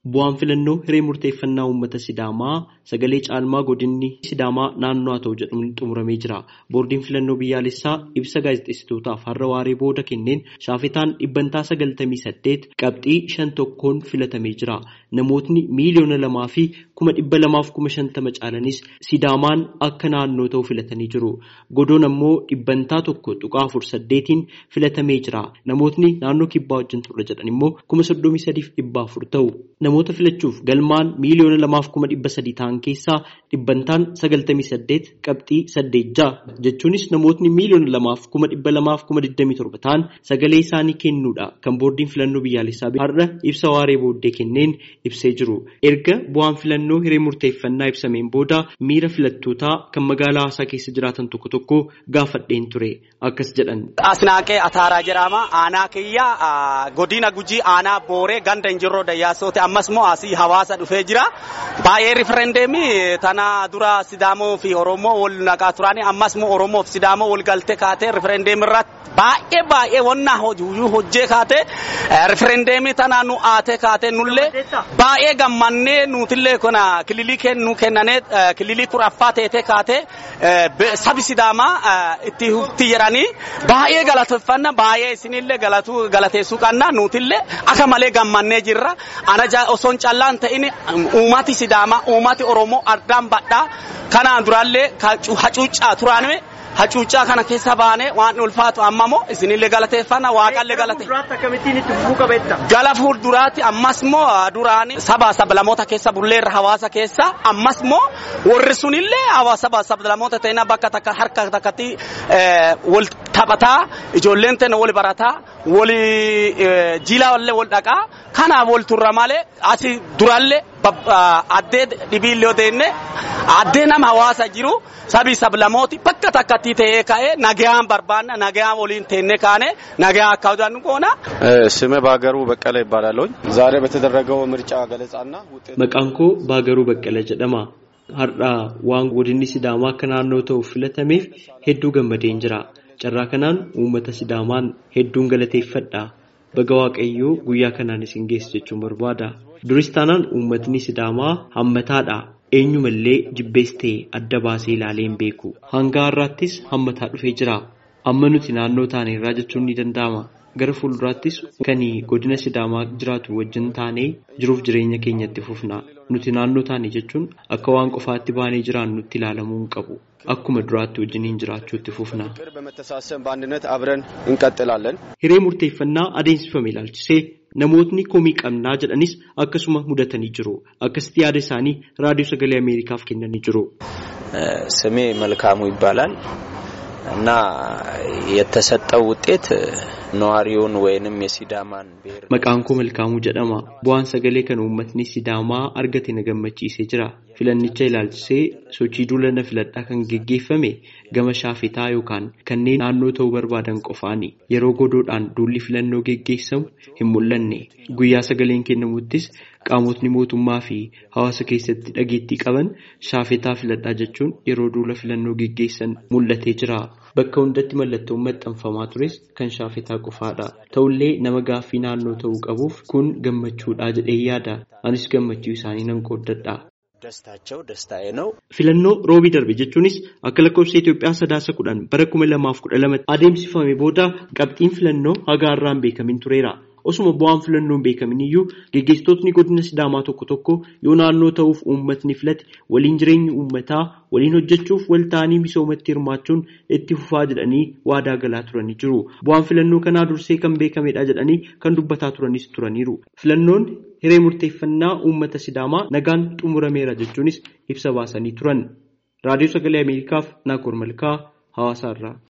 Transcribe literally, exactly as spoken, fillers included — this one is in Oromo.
Bu'aan filannoo hiree murteeffannaa uummata Sidaamaa sagalee caalmaa godinni Sidaamaa naannoo haa ta'u jedhamuun xumuramee jira. Boordiin filannoo biyyaalessaa ibsa gaazexeessitootaaf har'a waaree booda kenneen shaafetaan dhibbantaa sagaltamii saddeet qabxii shan tokkoon filatamee jira. Namootni miiliyoona lamaa fi kuma dhibba lamaaf kuma shantama caalanis Sidaamaan akka naannoo ta'u filatanii jiru. Godoon ammoo dhibbantaa tokko tuqaa afur saddeetiin filatamee jira. Namootni naannoo kibbaa wajjin turre jedhan immoo kuma soddomii sadiif dhibba afur ta'u. Namoota filachuuf galmaan miiliyoona lamaaf kuma dhibba sadii ta'an keessaa dhibbantaan sagaltamii saddeet qabxii saddeet ja'a jechuunis namootni miiliyoona lamaaf kuma dhibba lamaaf kuma digdamii torba ta'an sagalee isaanii kennuudha kan boordiin filannoo biyyaalessaa har'a ibsa waaree booddee kenneen ibsee jiru. Erga bu'aan filannoo hiree murteeffannaa ibsameen booda miira filattootaa kan magaalaa Hawaasaa keessa jiraatan tokko tokko gaafadheen ture akkas jedhan. Asnaaqee Ataaraa jedhama. Aanaa kiyyaa godina Gujii aanaa Booree ganda Injirroo Dayyaasooti. Ammas moo asii Hawaasa dhufee jira. Baay'ee riferendeemii tana dura Sidaamoo fi Oromoo wal naqaa turani. Ammas moo Oromoo fi Sidaamoo wal galtee kaatee riferendeemii irratti baay'ee baay'ee wanna hojii hojjee kaatee riferendeemii tana nu aatee kaatee nullee baay'ee gammannee nutillee kuna kililii kennu kennanee kililii kuraffaa teetee kaatee sabi Sidaamaa itti hubti jedhanii baay'ee galateeffanna baay'ee isinillee galatu galateessuu qabna nutillee akka malee gammannee jirra. Ana osoon callaan ta'in uummati Sidaamaa uummati Oromoo ardaan badhaa kanaan durallee hacuuccaa turaanime hacuuccaa kana keessa baanee waan ulfaatu ammamoo isinillee galateeffanna waaqallee galate. Gala fuulduraatti ammas moo duraani saba sablamoota keessa bulleerra Hawaasa keessa ammas moo warri sunillee Hawaasa sablamoota ta'ina bakka takka harka takkatti wal taphataa ijoolleen ta'ina wal barataa wal jilaa wallee wal dhaqaa kanaaf wal turra malee asi durallee addee dhibiillee deenne addee nama Hawaasa jiru sabi sablamooti bakka takkatti ta'ee ka'ee nagaan barbaanna nagaan waliin teenne kaane nagaa akka ወዳን ቆና ስሜ ባገሩ በቀለ ይባላል። ዛሬ በተደረገው ምርጫ ገለጻና ውጤት መቃንኮ ባገሩ በቀለ ጀደማ har'a waan godinni Sidaamaa akka naannoo ta'u filatameef hedduu gammadeen jira. Carraa kanaan uummata Sidaamaan hedduun galateeffadha. Baga Waaqayyoo guyyaa kanaan isin geesse jechuun barbaada. Duris taanaan uummatni Sidaamaa hammataadha. Eenyumallee jibbeestee adda baasee ilaalee hin beeku. Hanga har'aattis hammataa dhufee jira. Amma nuti naannoo taaneerraa jechuun ni danda'ama. Gara fuulduraattis kan godina Sidaamaa jiraatu wajjin taanee jiruuf jireenya keenyatti fufna. Nuti naannoo taane jechuun akka waan qofaatti baanee jiraannu nutti ilaalamuu hin qabu. Akkuma duraatti wajjiniin jiraachuutti fufna. Hiree murteeffannaa adeemsifame ilaalchisee namootni komii qabnaa jedhanis akkasuma mudatanii jiru. Akkasitti yaada isaanii raadiyoo sagalee Ameerikaaf kennanii jiru. ስሜ መልካሙ ይባላል እና የተሰጠው ውጤት ነዋሪውን ወይንም የሲዳማን ብሔር መቃንኮ መልካሙ jedhama. Bu'aan sagalee kan uummatni Sidaamaa argate na gammachiisee jira. Filannicha ilaalchisee sochii duulana filadhaa kan geggeeffame gama shaafetaa yookaan kanneen naannoo ta'uu barbaadan qofaani. Yeroo godoodhaan duulli filannoo geggeessamu hin mul'anne. Guyyaa sagaleen kennamuttis qaamotni mootummaa fi hawaasa keessatti dhageettii qaban shaafetaa filadhaa jechuun yeroo duula filannoo geggeessan mul'atee jira. Bakka hundatti mallattoon maxxanfamaa tures kan shaafetaa qofaadha. Ta'ullee nama gaaffii naannoo ta'uu qabuuf kun gammachuudha jedhee yaada. Anis gammachuu isaanii nan qooddadha. Filannoo roobii darbe jechuunis akka lakkoofsa Itoophiyaa sadaasa kudhan bara kuma lamaaf kudha lama adeemsifame booda qabxiin filannoo haga har'aan beekamin tureera. Osuma bu'aan filannoon beekamin iyyuu geggeessitootni godina Sidaamaa tokko tokko yoo naannoo ta'uuf uummatni filate waliin jireenyi uummataa waliin hojjechuuf wal ta'anii misoomatti hirmaachuun itti fufaa jedhanii waadaa galaa turanii jiru. Bu'aan filannoo kanaa dursee kan beekamedha jedhanii kan dubbataa turanis turaniiru. Filannoon hiree murteeffannaa uummata Sidaamaa nagaan xumurameera jechuunis ibsa baasanii turan. Raadiyoo sagalee Ameerikaaf Naakoor Malkaa Hawaasaarraa.